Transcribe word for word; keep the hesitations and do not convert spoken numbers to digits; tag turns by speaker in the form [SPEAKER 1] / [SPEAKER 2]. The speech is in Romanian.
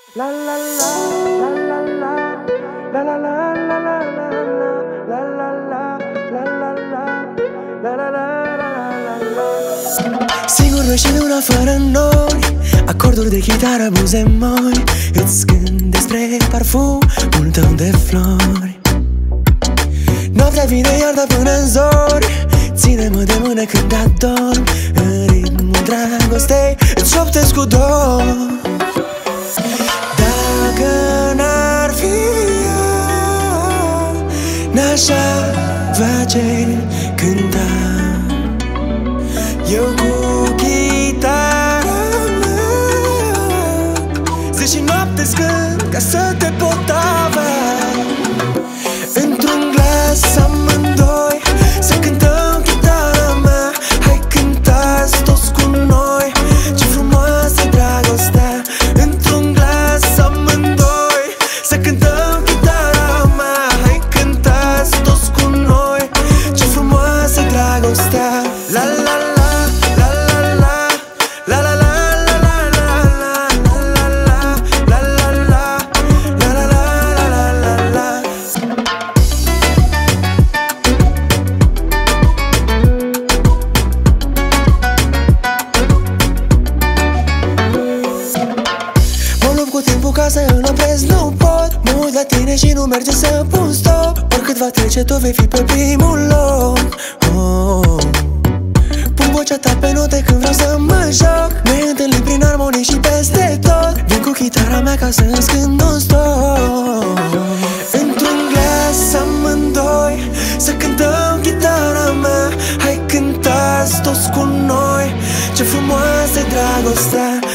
[SPEAKER 1] La la la, la la la, la la la, la la la, la la la, la la la, la la la, la la. Sigur noi și luna fără noi, acorduri de chitară, buze moi. Îți gând despre parfumul tău de flori. Noaptea vine iarda până-n zori, ține-mă de mână când adorm. În ritmul dragostei îți șoptesc cu dor. Dacă n-ar fi ea, n-aș face cânta. Eu cu chitara mea zi și noapte scând ca să te pot avea. Într-un glas amândoi să cântăm chitara mea. Hai cântați toți cu noi, ce frumoasă dragostea. Într-un glas amândoi să cântăm chitara mea. Hai cântați toți cu noi, ce frumoasă dragostea. La la la. Cu timpul ca să îl opresc, nu pot. Mă uit la tine și nu merge să pun stop. Oricât va trece, tu vei fi pe primul loc. oh. Pun vocea ta pe note când vreau să mă joc. Ne întâlnim prin armonii și peste tot. Vin cu chitara mea ca să îți cânt non-stop. Într-un glas amândoi să cântăm chitara mea. Hai cântați toți cu noi, ce frumoasă dragostea.